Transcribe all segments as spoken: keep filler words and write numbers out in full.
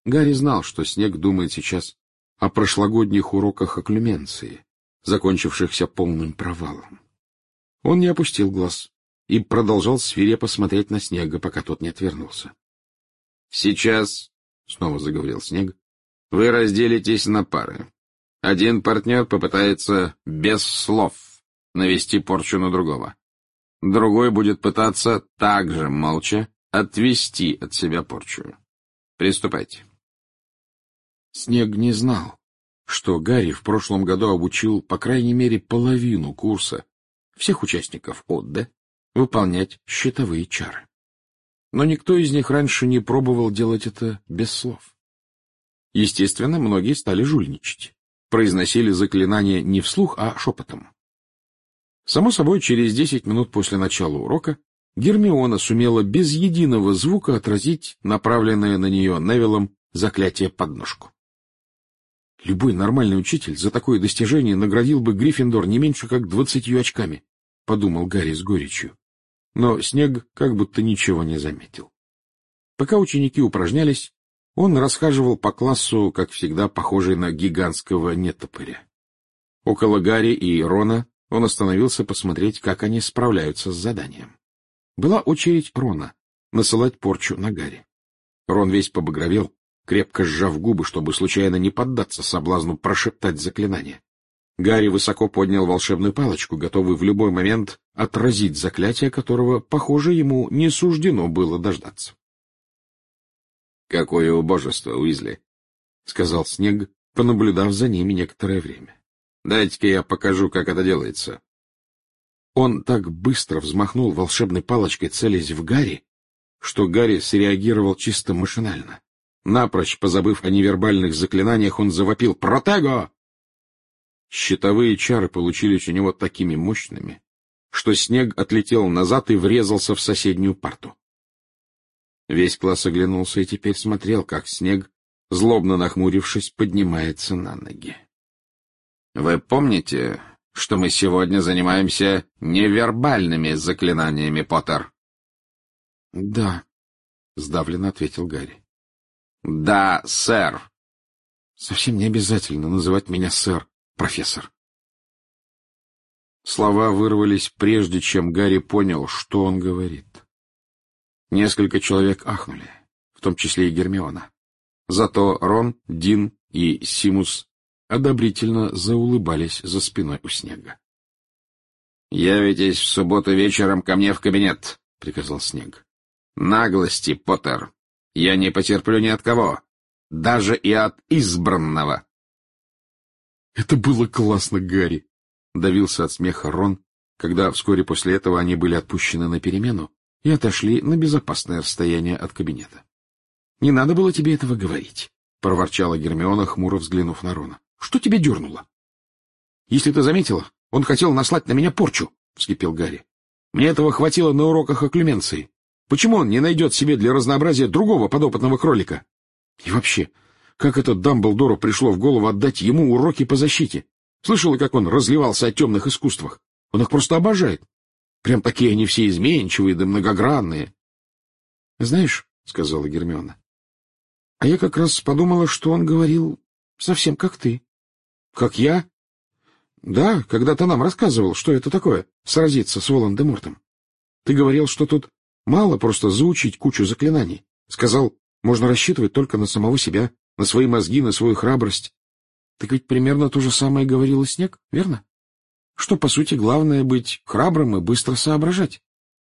Гарри знал, что Снегг думает сейчас о прошлогодних уроках окклюменции, закончившихся полным провалом. Он не опустил глаз и продолжал свирепо смотреть на Снегга, пока тот не отвернулся. — Сейчас, — снова заговорил Снегг, — вы разделитесь на пары. Один партнер попытается без слов навести порчу на другого. Другой будет пытаться также молча отвести от себя порчу. Приступайте. Снегг не знал, что Гарри в прошлом году обучил по крайней мере половину курса всех участников Одде выполнять щитовые чары. Но никто из них раньше не пробовал делать это без слов. Естественно, многие стали жульничать, произносили заклинания не вслух, а шепотом. Само собой, через десять минут после начала урока Гермиона сумела без единого звука отразить направленное на нее Невиллом заклятие подножку. Любой нормальный учитель за такое достижение наградил бы Гриффиндор не меньше как двадцатью очками, — подумал Гарри с горечью. Но Снегг как будто ничего не заметил. Пока ученики упражнялись, он расхаживал по классу, как всегда, похожий на гигантского нетопыря. Около Гарри и Рона он остановился посмотреть, как они справляются с заданием. Была очередь Рона насылать порчу на Гарри. Рон весь побагровел, крепко сжав губы, чтобы случайно не поддаться соблазну прошептать заклинание. Гарри высоко поднял волшебную палочку, готовый в любой момент отразить заклятие, которого, похоже, ему не суждено было дождаться. — Какое убожество, Уизли! — сказал Снегг, понаблюдав за ними некоторое время. — Дайте-ка я покажу, как это делается. Он так быстро взмахнул волшебной палочкой, целясь в Гарри, что Гарри среагировал чисто машинально. Напрочь позабыв о невербальных заклинаниях, он завопил «Протего!». Щитовые чары получились у него такими мощными, что Снегг отлетел назад и врезался в соседнюю парту. Весь класс оглянулся и теперь смотрел, как Снегг, злобно нахмурившись, поднимается на ноги. — Вы помните, что мы сегодня занимаемся невербальными заклинаниями, Поттер? — Да, — сдавленно ответил Гарри. — Да, сэр. — Совсем не обязательно называть меня сэр, профессор. Слова вырвались прежде, чем Гарри понял, что он говорит. Несколько человек ахнули, в том числе и Гермиона. Зато Рон, Дин и Симус одобрительно заулыбались за спиной у Снегга. — Явитесь в субботу вечером ко мне в кабинет, — приказал Снегг. — Наглости, Поттер, я не потерплю ни от кого, даже и от избранного. — Это было классно, Гарри! — давился от смеха Рон, когда вскоре после этого они были отпущены на перемену и отошли на безопасное расстояние от кабинета. — Не надо было тебе этого говорить, — проворчала Гермиона, хмуро взглянув на Рона. — Что тебя дернуло? — Если ты заметила, он хотел наслать на меня порчу, — вскипел Гарри. — Мне этого хватило на уроках окклюменции. Почему он не найдет себе для разнообразия другого подопытного кролика? И вообще, как это Дамблдору пришло в голову отдать ему уроки по защите? Слышала, как он разливался о темных искусствах? Он их просто обожает. Прям такие они все изменчивые да многогранные. — Знаешь, — сказала Гермиона, — а я как раз подумала, что он говорил совсем как ты. — Как я? — Да, когда ты нам рассказывал, что это такое — сразиться с Волан-де-Мортом. Ты говорил, что тут мало просто заучить кучу заклинаний. Сказал, можно рассчитывать только на самого себя, на свои мозги, на свою храбрость. Так ведь примерно то же самое говорил и Снегг, верно? Что, по сути, главное — быть храбрым и быстро соображать.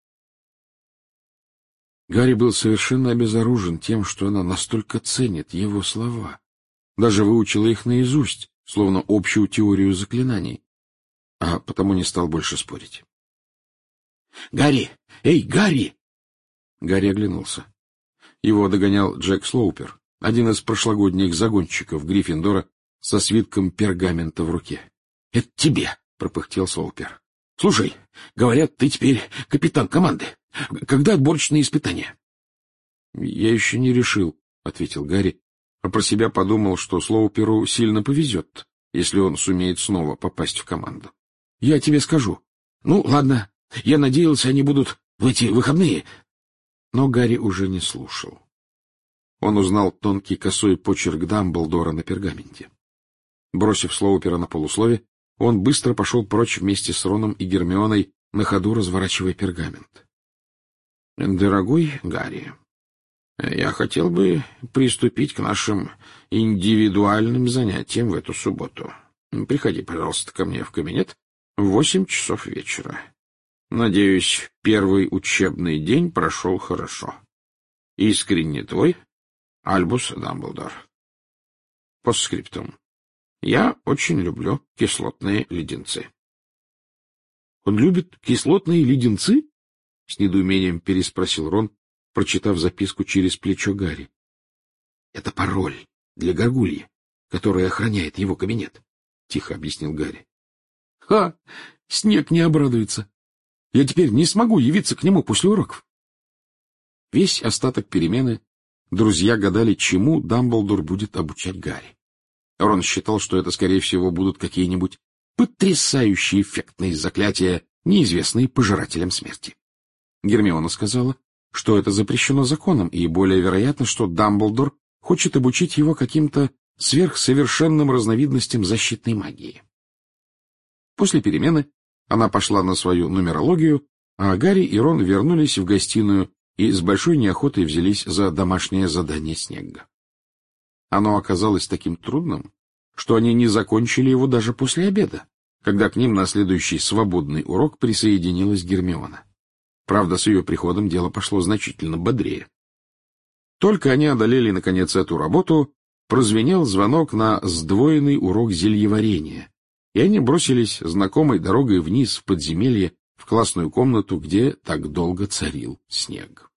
Гарри был совершенно обезоружен тем, что она настолько ценит его слова. Даже выучила их наизусть, словно общую теорию заклинаний, а потому не стал больше спорить. — Гарри! Эй, Гарри! Гарри оглянулся. Его догонял Джек Слоупер, один из прошлогодних загонщиков Гриффиндора со свитком пергамента в руке. — Это тебе! — пропыхтел Слоупер. — Слушай, говорят, ты теперь капитан команды. Когда отборочные испытания? — Я еще не решил, — ответил Гарри, а про себя подумал, что Слоуперу сильно повезет, если он сумеет снова попасть в команду. — Я тебе скажу. Ну, ладно, я надеялся, они будут в эти выходные. Но Гарри уже не слушал. Он узнал тонкий косой почерк Дамблдора на пергаменте. Бросив Слоупера на полуслове, он быстро пошел прочь вместе с Роном и Гермионой, на ходу разворачивая пергамент. — Дорогой Гарри, я хотел бы приступить к нашим индивидуальным занятиям в эту субботу. Приходи, пожалуйста, ко мне в кабинет в восемь часов вечера. Надеюсь, первый учебный день прошел хорошо. Искренне твой, Альбус Дамблдор. Постскриптум. Я очень люблю кислотные леденцы. — Он любит кислотные леденцы? — с недоумением переспросил Рон, прочитав записку через плечо Гарри. — Это пароль для горгульи, которая охраняет его кабинет, — тихо объяснил Гарри. — Ха! Снег не обрадуется. Я теперь не смогу явиться к нему после уроков. Весь остаток перемены друзья гадали, чему Дамблдор будет обучать Гарри. Рон считал, что это, скорее всего, будут какие-нибудь потрясающие эффектные заклятия, неизвестные пожирателям смерти. Гермиона сказала, что это запрещено законом, и более вероятно, что Дамблдор хочет обучить его каким-то сверхсовершенным разновидностям защитной магии. После перемены она пошла на свою нумерологию, а Гарри и Рон вернулись в гостиную и с большой неохотой взялись за домашнее задание Снегга. Оно оказалось таким трудным, что они не закончили его даже после обеда, когда к ним на следующий свободный урок присоединилась Гермиона. Правда, с ее приходом дело пошло значительно бодрее. Только они одолели, наконец, эту работу, прозвенел звонок на сдвоенный урок зельеварения, и они бросились знакомой дорогой вниз в подземелье, в классную комнату, где так долго царил снег.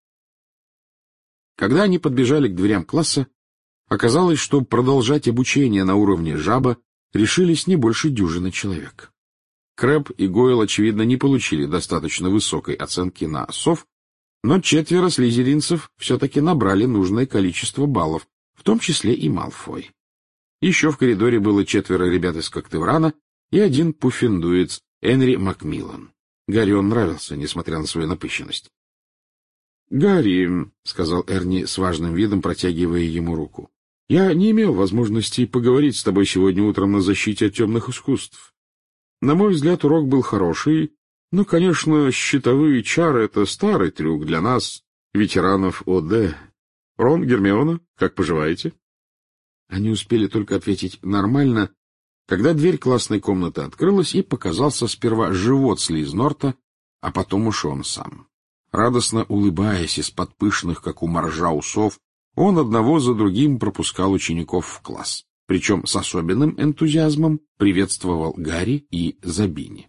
Когда они подбежали к дверям класса, оказалось, что продолжать обучение на уровне жаба решились не больше дюжины человек. Крэб и Гойл, очевидно, не получили достаточно высокой оценки на сов, но четверо слизеринцев все-таки набрали нужное количество баллов, в том числе и Малфой. Еще в коридоре было четверо ребят из Когтеврана и один пуффендуец, Энри Макмиллан. Гарри он нравился, несмотря на свою напыщенность. — Гарри, — сказал Эрни с важным видом, протягивая ему руку, — я не имел возможности поговорить с тобой сегодня утром на защите от темных искусств. На мой взгляд, урок был хороший, но, конечно, щитовые чары — это старый трюк для нас, ветеранов ОД. Рон, Гермиона, как поживаете? Они успели только ответить «нормально», когда дверь классной комнаты открылась, и показался сперва живот Слизнорта, а потом уж он сам. Радостно улыбаясь из-под пышных, как у моржа, усов, он одного за другим пропускал учеников в класс, причем с особенным энтузиазмом приветствовал Гарри и Забини.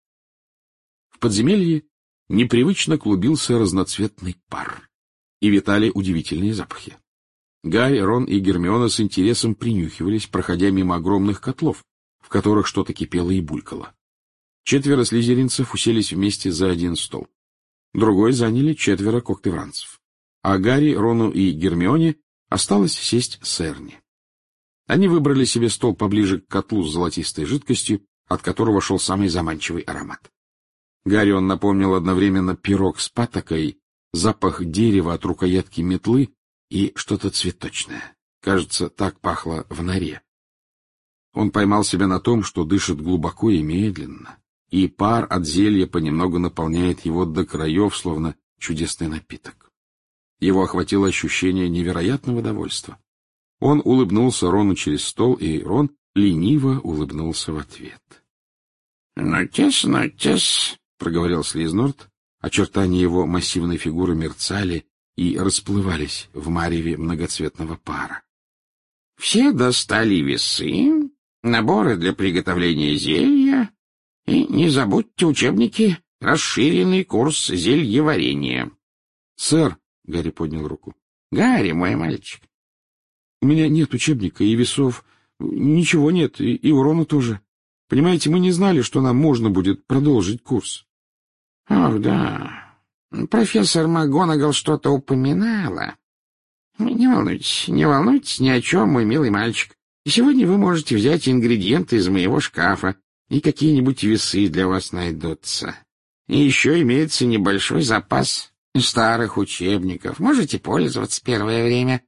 В подземелье непривычно клубился разноцветный пар, и витали удивительные запахи. Гарри, Рон и Гермиона с интересом принюхивались, проходя мимо огромных котлов, в которых что-то кипело и булькало. Четверо слизеринцев уселись вместе за один стол. Другой заняли четверо когтевранцев. А Гарри, Рону и Гермионе осталось сесть с Эрни. Они выбрали себе стол поближе к котлу с золотистой жидкостью, от которого шел самый заманчивый аромат. Гарри он напомнил одновременно пирог с патокой, запах дерева от рукоятки метлы и что-то цветочное. Кажется, так пахло в норе. Он поймал себя на том, что дышит глубоко и медленно, и пар от зелья понемногу наполняет его до краев, словно чудесный напиток. Его охватило ощущение невероятного довольства. Он улыбнулся Рону через стол, и Рон лениво улыбнулся в ответ. — Ну-тес, ну-тес, — проговорил Слизнорт. Очертания его массивной фигуры мерцали и расплывались в мареве многоцветного пара. — Все достали весы, наборы для приготовления зелья, и не забудьте учебники, расширенный курс зельеварения. — Сэр, — Гарри поднял руку. — Гарри, мой мальчик. — У меня нет учебника и весов, ничего нет, и, и урона тоже. Понимаете, мы не знали, что нам можно будет продолжить курс. — Ах, да. Профессор МакГонагал что-то упоминала. Не волнуйтесь, не волнуйтесь ни о чем, мой милый мальчик. Сегодня вы можете взять ингредиенты из моего шкафа, и какие-нибудь весы для вас найдутся. И еще имеется небольшой запас старых учебников. Можете пользоваться первое время.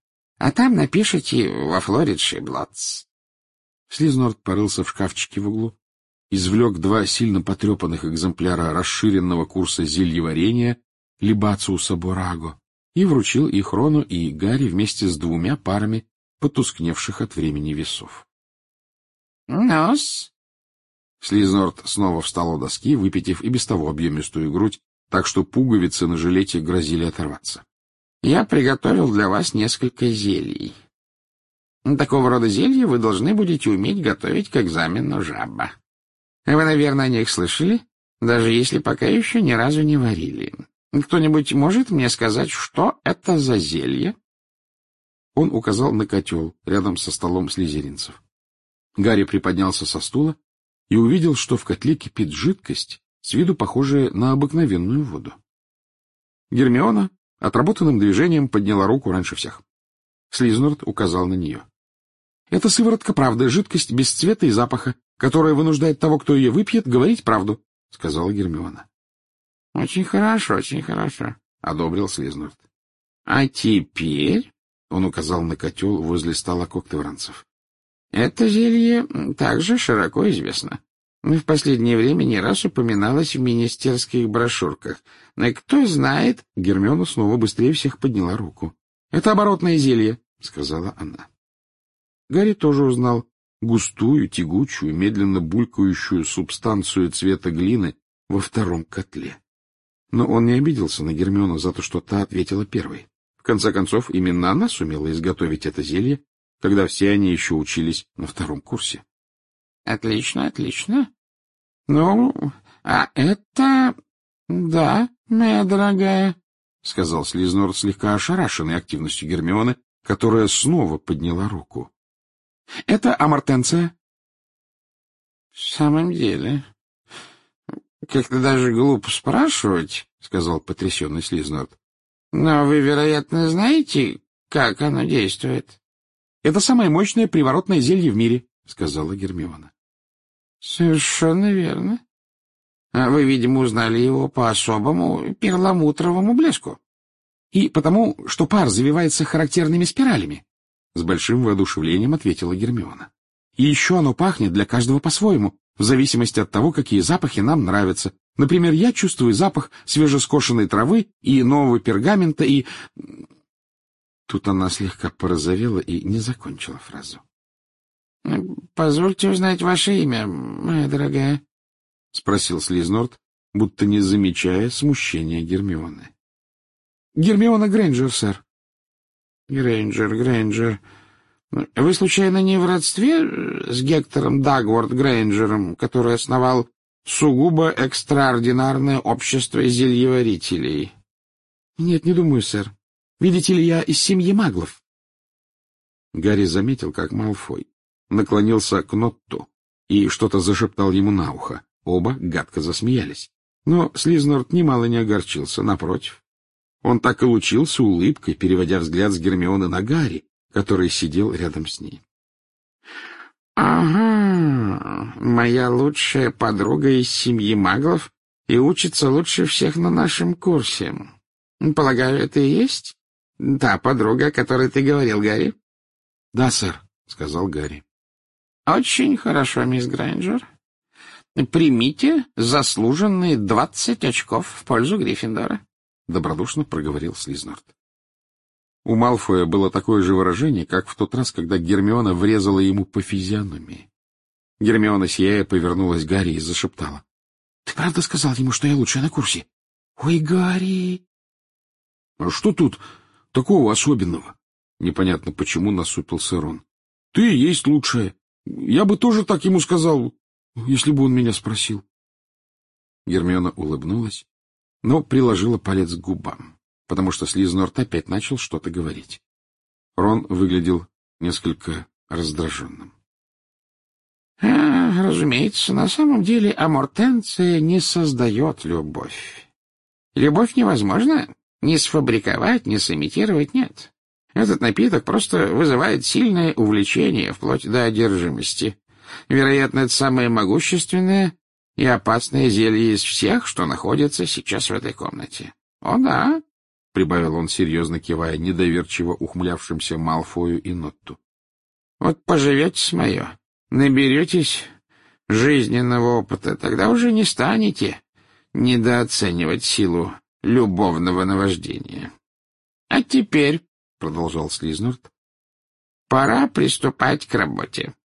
а там напишите во Флоридши Блотс. Слизнорд порылся в шкафчике в углу, извлек два сильно потрепанных экземпляра расширенного курса зельеварения Либациуса Бураго и вручил их Рону и Гарри вместе с двумя парами потускневших от времени весов. — Ну-с. Слизнорд снова встал у доски, выпитив и без того объемистую грудь, так что пуговицы на жилете грозили оторваться. — Я приготовил для вас несколько зелий. Такого рода зелья вы должны будете уметь готовить к экзамену жаба. Вы, наверное, о них слышали, даже если пока еще ни разу не варили. Кто-нибудь может мне сказать, что это за зелье? Он указал на котел рядом со столом слизеринцев. Гарри приподнялся со стула и увидел, что в котле кипит жидкость, с виду похожая на обыкновенную воду. Гермиона отработанным движением подняла руку раньше всех. Слизнорд указал на нее. — Это сыворотка правды, жидкость без цвета и запаха, которая вынуждает того, кто ее выпьет, говорить правду, — сказала Гермиона. — Очень хорошо, очень хорошо, — одобрил Слизнорд. — А теперь, — он указал на котел возле стола когтевранцев, — это зелье также широко известно. В последнее время не раз упоминалось в министерских брошюрках. Но кто знает... Гермиона снова быстрее всех подняла руку. — Это оборотное зелье, — сказала она. Гарри тоже узнал густую, тягучую, медленно булькающую субстанцию цвета глины во втором котле. Но он не обиделся на Гермиону за то, что та ответила первой. В конце концов, именно она сумела изготовить это зелье, когда все они еще учились на втором курсе. — Отлично, отлично. Ну, а это... Да, моя дорогая, — сказал Слизнорд, слегка ошарашенный активностью Гермионы, которая снова подняла руку. — Это амортенция. — В самом деле... Как-то даже глупо спрашивать, — сказал потрясенный Слизнорд. — Но вы, вероятно, знаете, как оно действует? — Это самое мощное приворотное зелье в мире, — сказала Гермиона. — Совершенно верно. А вы, видимо, узнали его по особому перламутровому блеску. — И потому, что пар завивается характерными спиралями, — с большим воодушевлением ответила Гермиона. — И еще оно пахнет для каждого по-своему, в зависимости от того, какие запахи нам нравятся. Например, я чувствую запах свежескошенной травы и нового пергамента, и... Тут она слегка порозовела и не закончила фразу. — Позвольте узнать ваше имя, моя дорогая, — спросил Слизнорд, будто не замечая смущения Гермионы. — Гермиона Грейнджер, сэр. — Грейнджер, Грейнджер. Вы, случайно, не в родстве с Гектором Дагворд Грейнджером, который основал сугубо экстраординарное общество зельеварителей? — Нет, не думаю, сэр. Видите ли, я из семьи маглов. Гарри заметил, как Малфой наклонился к Нотту и что-то зашептал ему на ухо. Оба гадко засмеялись. Но Слизнорд немало не огорчился, напротив. Он так и лучился улыбкой, переводя взгляд с Гермионы на Гарри, который сидел рядом с ней. — Ага, моя лучшая подруга из семьи маглов и учится лучше всех на нашем курсе. Полагаю, это и есть та подруга, о которой ты говорил, Гарри? — Да, сэр, — сказал Гарри. — Очень хорошо, мисс Грейнджер. Примите заслуженные двадцать очков в пользу Гриффиндора, — добродушно проговорил Слизнорд. У Малфоя было такое же выражение, как в тот раз, когда Гермиона врезала ему по физиономии. Гермиона, сияя, повернулась к Гарри и зашептала. — Ты правда сказал ему, что я лучшая на курсе? — Ой, Гарри! — А что тут такого особенного? Непонятно, почему насупился Рон. — Ты и есть лучшая. Я бы тоже так ему сказал, если бы он меня спросил. Гермиона улыбнулась, но приложила палец к губам, потому что Слизнорд опять начал что-то говорить. Рон выглядел несколько раздраженным. — А, разумеется, на самом деле амортенция не создает любовь. Любовь невозможно ни сфабриковать, ни сымитировать, нет. Этот напиток просто вызывает сильное увлечение, вплоть до одержимости. Вероятно, это самое могущественное и опасное зелье из всех, что находится сейчас в этой комнате. О да, — прибавил он, серьезно кивая недоверчиво ухмылявшимся Малфою и Нотту. — Вот поживете мое, наберетесь жизненного опыта, тогда уже не станете недооценивать силу любовного наваждения. — А теперь, — продолжал Слизнурд, — пора приступать к работе.